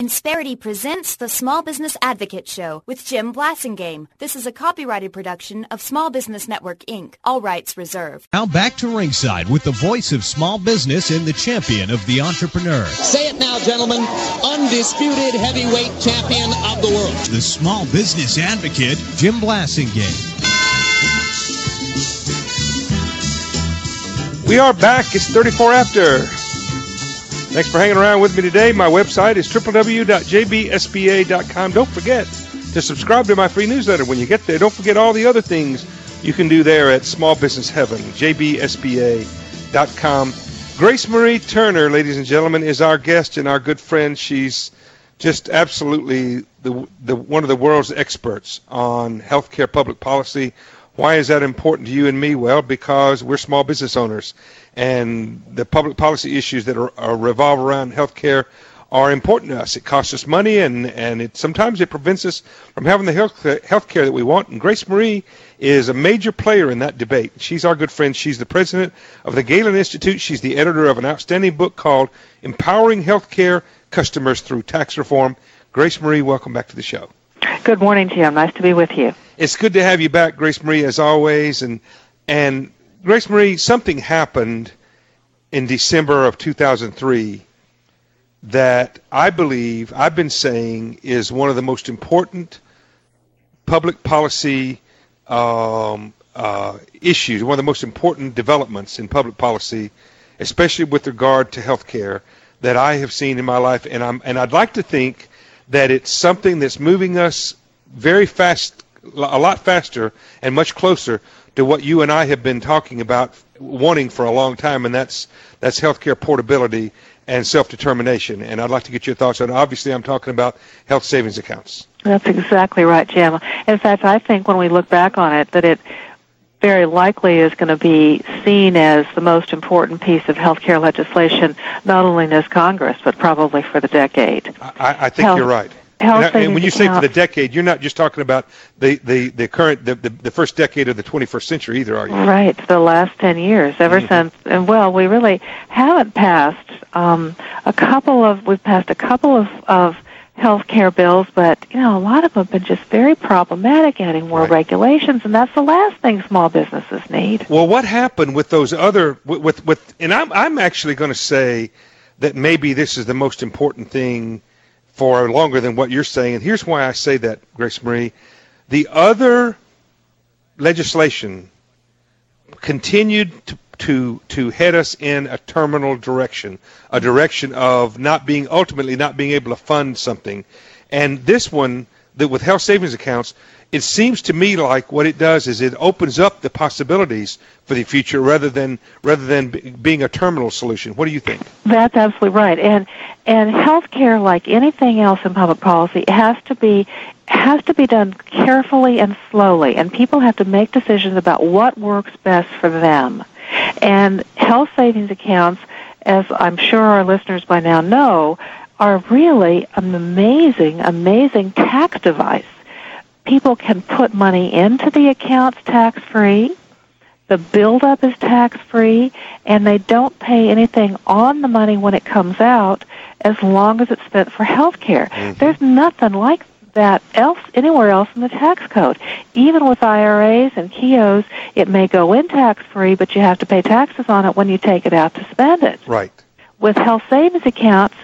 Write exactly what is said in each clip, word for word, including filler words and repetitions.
Insperity presents the Small Business Advocate Show with Jim Blasingame. This is a copyrighted production of Small Business Network, Incorporated. All rights reserved. Now back to ringside with the voice of small business and the champion of the entrepreneur. Say it now, gentlemen. Undisputed heavyweight champion of the world. The Small Business Advocate, Jim Blasingame. We are back. It's thirty-four after. Thanks for hanging around with me today. My website is w w w dot j b s b a dot com. Don't forget to subscribe to my free newsletter when you get there. Don't forget all the other things you can do there at Small Business Heaven, j b s b a dot com. Grace Marie Turner, ladies and gentlemen, is our guest and our good friend. She's just absolutely the, the one of the world's experts on healthcare public policy. Why is that important to you and me? Well, because we're small business owners, and the public policy issues that are, are revolve around healthcare are important to us. It costs us money, and, and it sometimes it prevents us from having the health healthcare that we want. And Grace Marie is a major player in that debate. She's our good friend. She's the president of the Galen Institute. She's the editor of an outstanding book called Empowering Healthcare Customers Through Tax Reform. Grace Marie, welcome back to the show. Good morning, Jim. Nice to be with you. It's good to have you back, Grace Marie, as always. And and Grace Marie, something happened in December of two thousand three that I believe I've been saying is one of the most important public policy um, uh, issues, one of the most important developments in public policy, especially with regard to health care, that I have seen in my life. And I'm and I'd like to think that it's something that's moving us very fast, a lot faster and much closer to what you and I have been talking about, wanting for a long time, and that's that's healthcare portability and self-determination. And I'd like to get your thoughts on it. Obviously, I'm talking about health savings accounts. That's exactly right, Jim. In fact, I think when we look back on it, that it very likely is going to be seen as the most important piece of healthcare legislation, not only in this Congress, but probably for the decade. I, I think Health, you're right. Health and, I, and when you say for the accounts, decade, you're not just talking about the, the, the current, the, the, the first decade of the twenty-first century either, are you? Right, the last ten years, ever mm-hmm. since, and well, we really haven't passed um, a couple of, we've passed a couple of, of health care bills, but, you know, a lot of them have been just very problematic, adding more right. regulations, and that's the last thing small businesses need. Well, what happened with those other, with, with, with and I'm, I'm actually going to say that maybe this is the most important thing for longer than what you're saying, and here's why I say that, Grace Marie. The other legislation continued to to to head us in a terminal direction, a direction of not being, ultimately not being able to fund something. And this one, that with health savings accounts, it seems to me like what it does is it opens up the possibilities for the future rather than rather than b- being a terminal solution. What do you think? That's absolutely right. And and healthcare, like anything else in public policy, has to be has to be done carefully and slowly, and people have to make decisions about what works best for them. And health savings accounts, as I'm sure our listeners by now know, are really an amazing, amazing tax device. People can put money into the accounts tax-free, the buildup is tax-free, and they don't pay anything on the money when it comes out as long as it's spent for health care. Mm-hmm. There's nothing like that else anywhere else in the tax code. Even with I R As and K E Os, it may go in tax-free, but you have to pay taxes on it when you take it out to spend it. Right. With health savings accounts,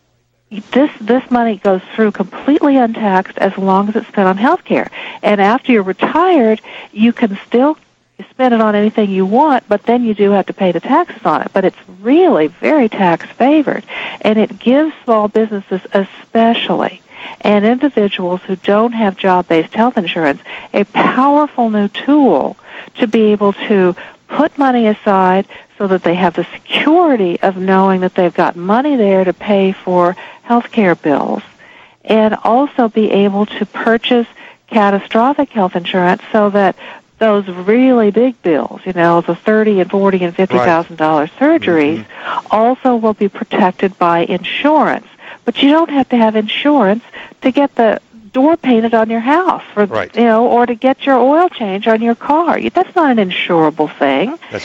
this this money goes through completely untaxed as long as it's spent on health care. And after you're retired, you can still spend it on anything you want, but then you do have to pay the taxes on it. But it's really very tax-favored, and it gives small businesses especially and individuals who don't have job-based health insurance a powerful new tool to be able to put money aside so that they have the security of knowing that they've got money there to pay for health care bills, and also be able to purchase catastrophic health insurance so that those really big bills, you know, the thirty and forty and fifty thousand dollars right. surgeries, mm-hmm. also will be protected by insurance. But you don't have to have insurance to get the door painted on your house, or, right. you know, or to get your oil change on your car. That's not an insurable thing. That's right.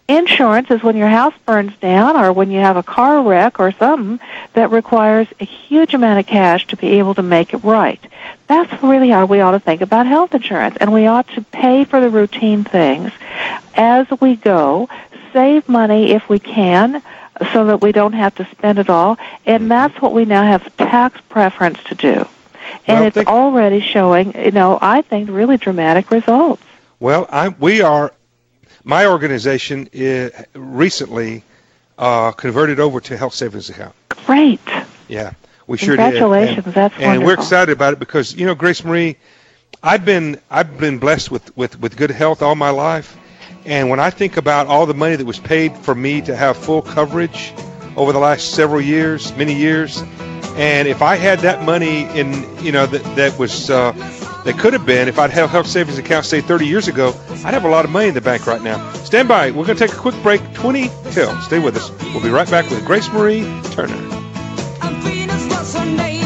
Insurance is when your house burns down or when you have a car wreck or something that requires a huge amount of cash to be able to make it right. That's really how we ought to think about health insurance. And we ought to pay for the routine things as we go, save money if we can so that we don't have to spend it all. And that's what we now have tax preference to do. And well, it's think, already showing, you know, I think really dramatic results. Well, I, we are... My organization is recently uh, converted over to health savings account. Great. Yeah, we sure did. Congratulations, and, that's and wonderful. we're excited about it because, you know, Grace Marie, I've been I've been blessed with, with, with good health all my life, and when I think about all the money that was paid for me to have full coverage over the last several years, many years, and if I had that money in, you know, that that was uh, that could have been, if I'd have health savings account, say, thirty years ago, I'd have a lot of money in the bank right now. Stand by. We're going to take a quick break. twenty till. Stay with us. We'll be right back with Grace Marie Turner. And Venus was her name.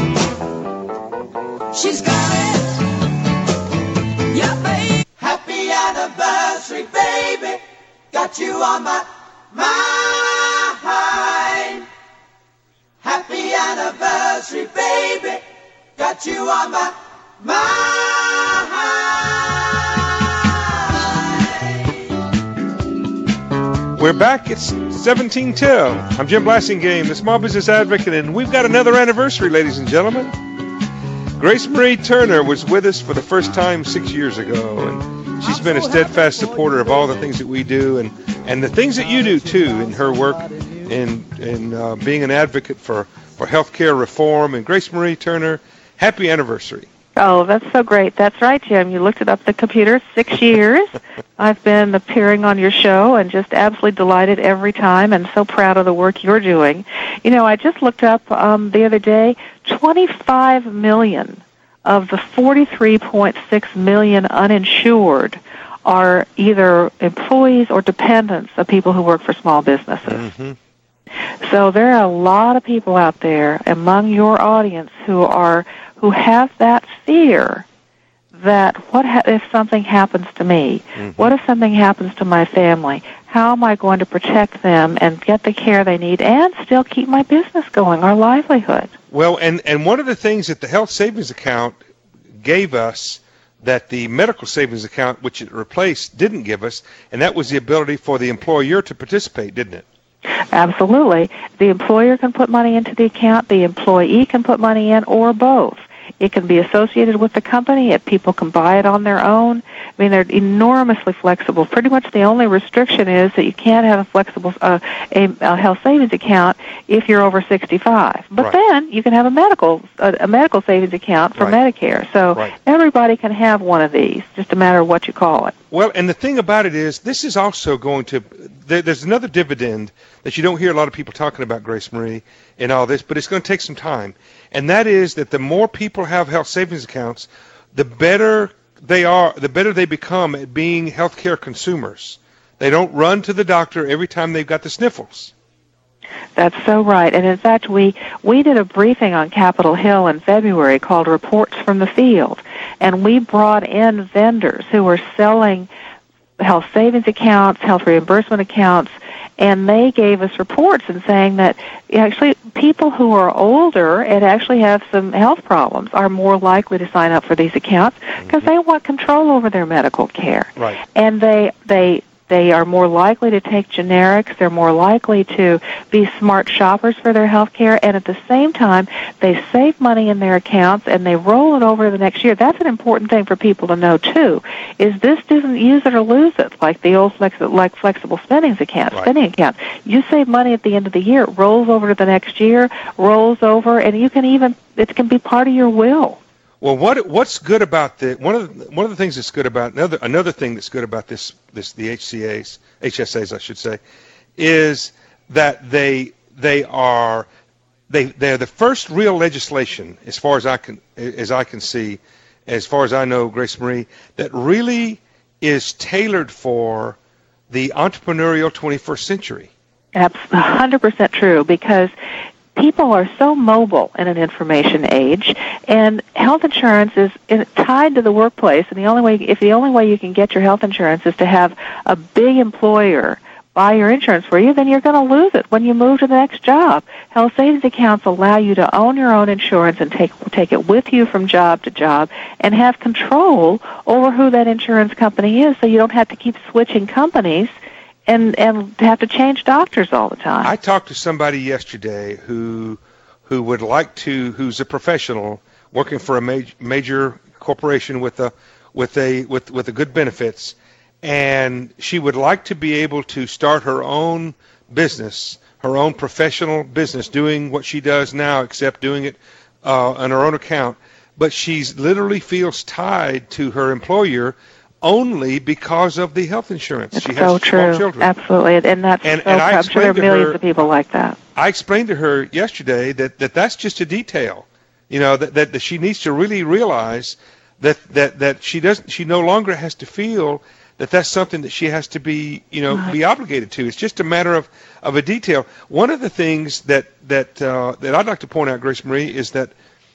She's got it. Yeah, baby. Happy anniversary, baby. Got you on my mind. Happy anniversary, baby. Got you on my We're back. It's seventeen till. I'm Jim Blasingame, the Small Business Advocate, and we've got another anniversary, ladies and gentlemen. Grace Marie Turner was with us for the first time six years ago, and she's been a steadfast supporter of all the things that we do and, and the things that you do, too, in her work in, in uh, being an advocate for, for health care reform. And Grace Marie Turner, happy anniversary. Oh, that's so great. That's right, Jim. You looked it up the computer. Six years. I've been appearing on your show and just absolutely delighted every time and so proud of the work you're doing. You know, I just looked up um, the other day, twenty-five million of the forty-three point six million uninsured are either employees or dependents of people who work for small businesses. Mm-hmm. So there are a lot of people out there among your audience who are who have that fear that what ha- if something happens to me? Mm-hmm. What if something happens to my family? How am I going to protect them and get the care they need and still keep my business going, our livelihood? Well, and, and one of the things that the health savings account gave us that the medical savings account, which it replaced, didn't give us, and that was the ability for the employer to participate, didn't it? Absolutely. The employer can put money into the account, the employee can put money in, or both. It can be associated with the company. If people can buy it on their own. I mean, they're enormously flexible. Pretty much the only restriction is that you can't have a flexible uh, a, a health savings account if you're over sixty-five. But right. then you can have a medical a, a medical savings account for right. Medicare. So right. everybody can have one of these, just a matter of what you call it. Well, and the thing about it is, this is also going to, there, there's another dividend that you don't hear a lot of people talking about, Grace Marie, in all this, but it's going to take some time. And that is that the more people have health savings accounts, the better they are, the better they become at being healthcare consumers. They don't run to the doctor every time they've got the sniffles. That's so right. And in fact, we, we did a briefing on Capitol Hill in February called Reports from the Field. And we brought in vendors who were selling health savings accounts, health reimbursement accounts, and they gave us reports and saying that actually people who are older and actually have some health problems are more likely to sign up for these accounts because mm-hmm. they want control over their medical care. Right. And they they they are more likely to take generics. They're more likely to be smart shoppers for their health care. And at the same time, they save money in their accounts and they roll it over to the next year. That's an important thing for people to know, too, is this doesn't use it or lose it like the old flex- like flexible spending account, right. spending account. You save money at the end of the year. It rolls over to the next year, rolls over, and you can even, it can be part of your will. Well, what what's good about the one of the, one of the things that's good about another another thing that's good about this this the H C As H S As I should say is that they they are they they're the first real legislation as far as I can as I can see as far as I know, Grace Marie, that really is tailored for the entrepreneurial twenty-first century. That's one hundred percent true because people are so mobile in an information age, and health insurance is in, tied to the workplace. And the only way, if the only way you can get your health insurance is to have a big employer buy your insurance for you, then you're going to lose it when you move to the next job. Health savings accounts allow you to own your own insurance and take take it with you from job to job and have control over who that insurance company is, so you don't have to keep switching companies and and have to change doctors all the time. I talked to somebody yesterday who who would like to, who's a professional working for a major, major corporation with a with a with with a good benefits. And she would like to be able to start her own business, her own professional business, doing what she does now, except doing it uh, on her own account. But she's literally feels tied to her employer only because of the health insurance. It's she so has true. small children. Absolutely. And that's and, so and I I'm sure there are millions her, of people like that. I explained to her yesterday that, that that's just a detail, you know, that, that, that she needs to really realize that, that, that she doesn't, she no longer has to feel that that's something that she has to be, you know, be obligated to. It's just a matter of, of a detail. One of the things that that uh, that I'd like to point out, Grace Marie, is that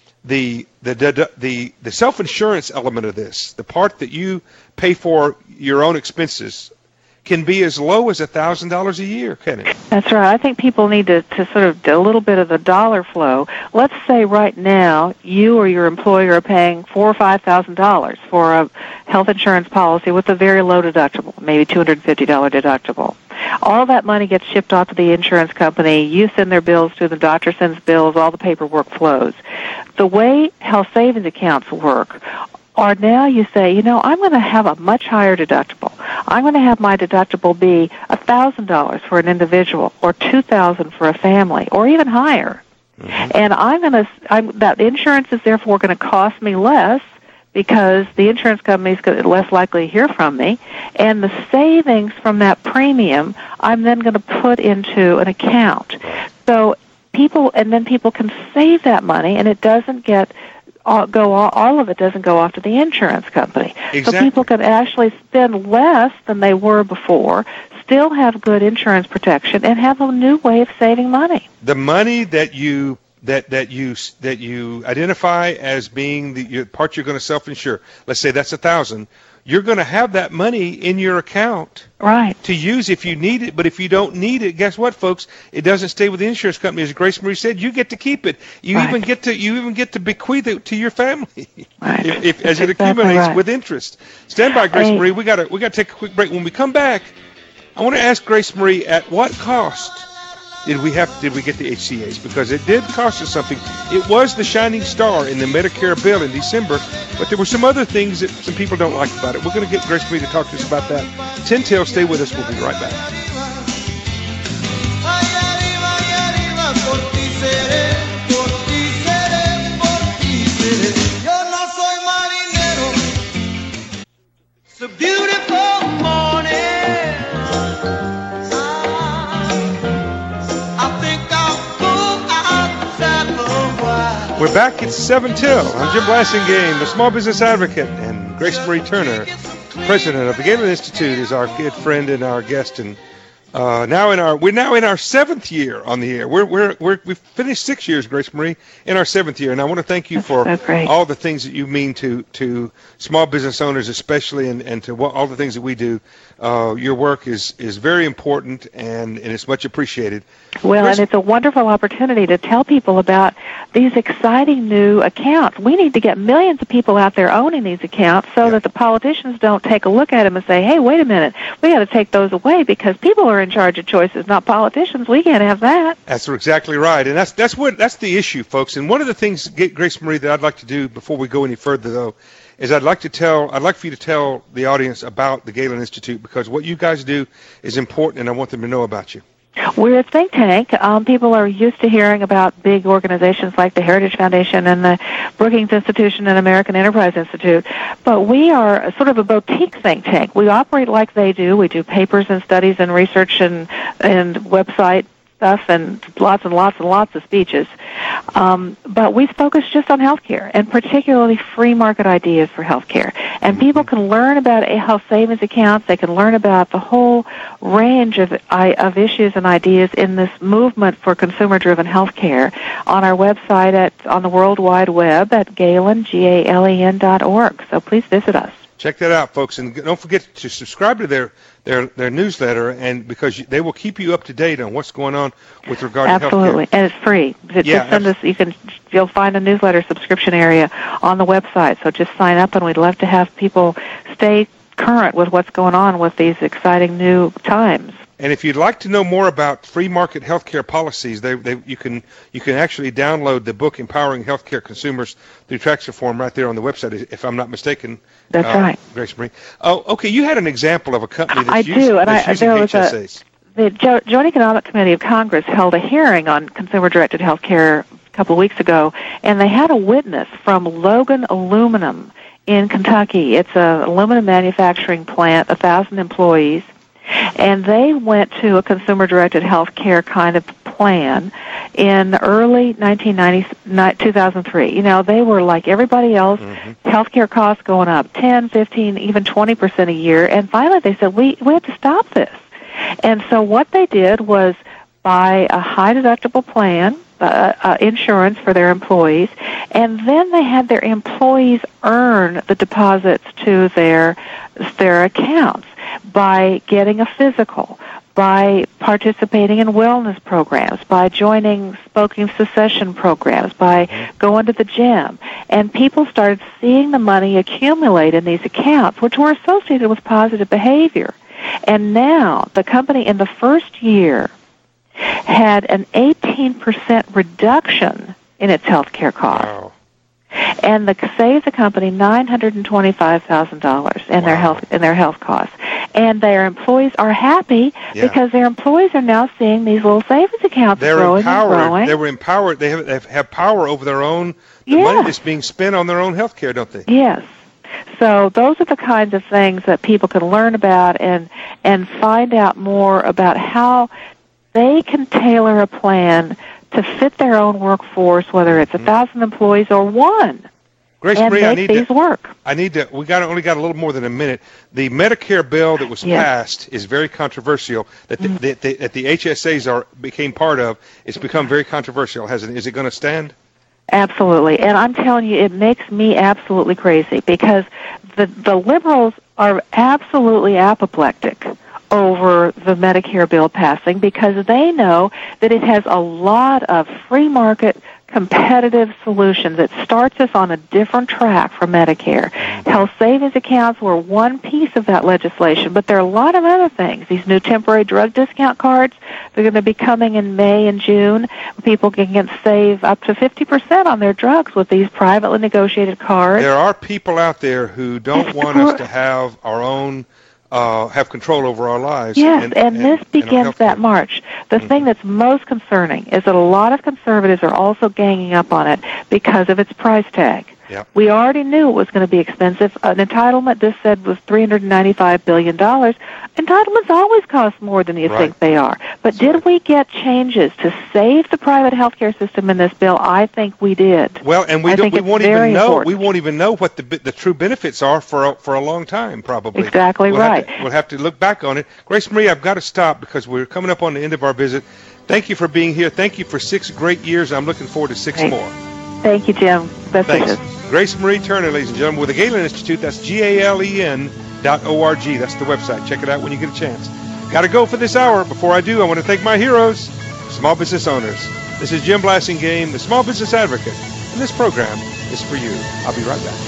the the the the, the self-insurance element of this, the part that you pay for your own expenses, can be as low as a thousand dollars a year, can it? That's right. I think people need to, to sort of do a little bit of the dollar flow. Let's say right now you or your employer are paying four or five thousand dollars for a health insurance policy with a very low deductible, maybe two hundred and fifty dollar deductible. All that money gets shipped off to the insurance company. You send their bills to the doctor sends bills. All the paperwork flows. The way health savings accounts work. Or now you say, you know, I'm going to have a much higher deductible. I'm going to have my deductible be one thousand dollars for an individual, or two thousand dollars for a family, or even higher. Mm-hmm. And I'm going to, I'm, that insurance is therefore going to cost me less because the insurance company is less likely to hear from me. And the savings from that premium, I'm then going to put into an account. So people, and then people can save that money, and it doesn't get All, go all, all of it doesn't go off to the insurance company. Exactly. So people can actually spend less than they were before, still have good insurance protection, and have a new way of saving money. The money that you that that you that you identify as being the your part you're going to self-insure, let's say that's a thousand. You're going to have that money in your account, right, to use if you need it. But if you don't need it, guess what, folks? It doesn't stay with the insurance company. As Grace Marie said, you get to keep it. You right. even get to you even get to bequeath it to your family, right. if, if, as it exactly accumulates right. with interest. Stand by, Grace hey. Marie. We got to we got to take a quick break. When we come back, I want to ask Grace Marie, at what cost did we have did we get the H C H? Because it did cost us something. It was the shining star in the Medicare bill in December, but there were some other things that some people don't like about it. We're going to get Grace Marie to talk to us about that. Tin Tail, stay with us. We'll be right back. It's a beautiful morning. We're back. It's seven till. I'm Jim Blasingame, the Small Business Advocate, and Grace Marie Turner, president of the Galen Institute, is our good friend and our guest. And uh, now in our we're now in our seventh year on the air. We're we're we're we've finished six years, Grace Marie, in our seventh year. And I want to thank you That's for so all the things that you mean to to small business owners, especially, and and to what, all the things that we do. Uh, your work is, is very important, and, and it's much appreciated. Well, Grace, and it's a wonderful opportunity to tell people about these exciting new accounts. We need to get millions of people out there owning these accounts so yeah. that the politicians don't take a look at them and say, hey, wait a minute, we got to take those away because people are in charge of choices, not politicians. We can't have that. That's exactly right, and that's that's what that's the issue, folks. And one of the things, Grace Marie, that I'd like to do before we go any further, though, is I'd like to tell, I'd like for you to tell the audience about the Galen Institute, because what you guys do is important, and I want them to know about you. We're a think tank. Um, people are used to hearing about big organizations like the Heritage Foundation and the Brookings Institution and American Enterprise Institute, but we are sort of a boutique think tank. We operate like they do. We do papers and studies and research and, and website stuff and lots and lots and lots of speeches. Um, but we focus just on healthcare, and particularly free market ideas for healthcare. And people can learn about health savings accounts. They can learn about the whole range of of issues and ideas in this movement for consumer-driven healthcare on our website at on the World Wide Web at Galen, G A L E N dot org. So please visit us. Check that out, folks, and don't forget to subscribe to their their, their newsletter, and because they will keep you up to date on what's going on with regard Absolutely. to healthcare. Absolutely, and it's free. Just yeah, send us. You can you'll find a newsletter subscription area on the website. So just sign up, and we'd love to have people stay current with what's going on with these exciting new times. And if you'd like to know more about free market healthcare policies, they, they, you can you can actually download the book Empowering Healthcare Consumers Through Tax Reform right there on the website, if I'm not mistaken. That's uh, right. Grace Marie. Oh, okay. You had an example of a company that's, I used, do, and that's I, using there was H S As. A, the jo- Joint Economic Committee of Congress held a hearing on consumer-directed healthcare a couple of weeks ago, and they had a witness from Logan Aluminum in Kentucky. It's an aluminum manufacturing plant, a thousand employees. And they went to a consumer-directed health care kind of plan in early nineteen ninety, two thousand three. You know, they were like everybody else, mm-hmm. health care costs going up ten, fifteen, even twenty percent a year. And finally they said, we, we have to stop this. And so what they did was buy a high-deductible plan, uh, uh, insurance for their employees, and then they had their employees earn the deposits to their their accounts by getting a physical, by participating in wellness programs, by joining smoking cessation programs, by going to the gym. And people started seeing the money accumulate in these accounts, which were associated with positive behavior. And now the company in the first year had an eighteen percent reduction in its health care costs. Wow. And the saved the company nine hundred twenty-five thousand dollars in wow. their health in their health costs. And their employees are happy yeah. because their employees are now seeing these little savings accounts They're growing empowered. and growing. They were empowered. They have, they have power over their own the yes. money that's being spent on their own health care, don't they? Yes. So those are the kinds of things that people can learn about and and find out more about how they can tailor a plan to fit their own workforce, whether it's a mm-hmm. thousand employees or one. Grace and Marie, make I need these to, work. I need to. We got only got a little more than a minute. The Medicare bill that was yes. passed is very controversial. That the, mm-hmm. that, the, that the H S As are became part of. It's become very controversial. Has it? Is it going to stand? Absolutely, and I'm telling you, it makes me absolutely crazy because the the liberals are absolutely apoplectic over the Medicare bill passing because they know that it has a lot of free market competitive solutions. It starts us on a different track from Medicare. Health savings accounts were one piece of that legislation, but there are a lot of other things. These new temporary drug discount cards, they're going to be coming in May and June. People can get save up to fifty percent on their drugs with these privately negotiated cards. There are people out there who don't it's want us to have our own Uh, have control over our lives. Yes, and, and, and this begins and that march. The mm-hmm. thing that's most concerning is that a lot of conservatives are also ganging up on it because of its price tag. Yep. We already knew it was going to be expensive. An entitlement, this said, was three hundred ninety-five billion dollars. Entitlements always cost more than you right. think they are. But That's did right. we get changes to save the private health care system in this bill? I think we did. Well, and we I don't. We won't even know. Important. We won't even know what the the true benefits are for a, for a long time, probably. Exactly we'll right. Have to, we'll have to look back on it. Grace Marie, I've got to stop because we're coming up on the end of our visit. Thank you for being here. Thank you for six great years. I'm looking forward to six Thanks. more. Thank you, Jim. Best Thanks. wishes. Grace Marie Turner, ladies and gentlemen, with the Galen Institute. That's G A L E N dot O R G. That's the website. Check it out when you get a chance. Got to go for this hour. Before I do, I want to thank my heroes, small business owners. This is Jim Blasingame, the Small Business Advocate, and this program is for you. I'll be right back.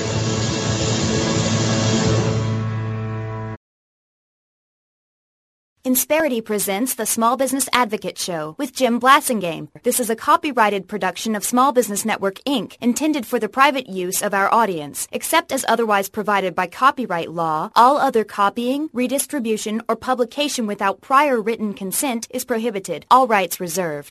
Insperity presents the Small Business Advocate Show with Jim Blasingame. This is a copyrighted production of Small Business Network, Incorporated, intended for the private use of our audience. Except as otherwise provided by copyright law, all other copying, redistribution, or publication without prior written consent is prohibited. All rights reserved.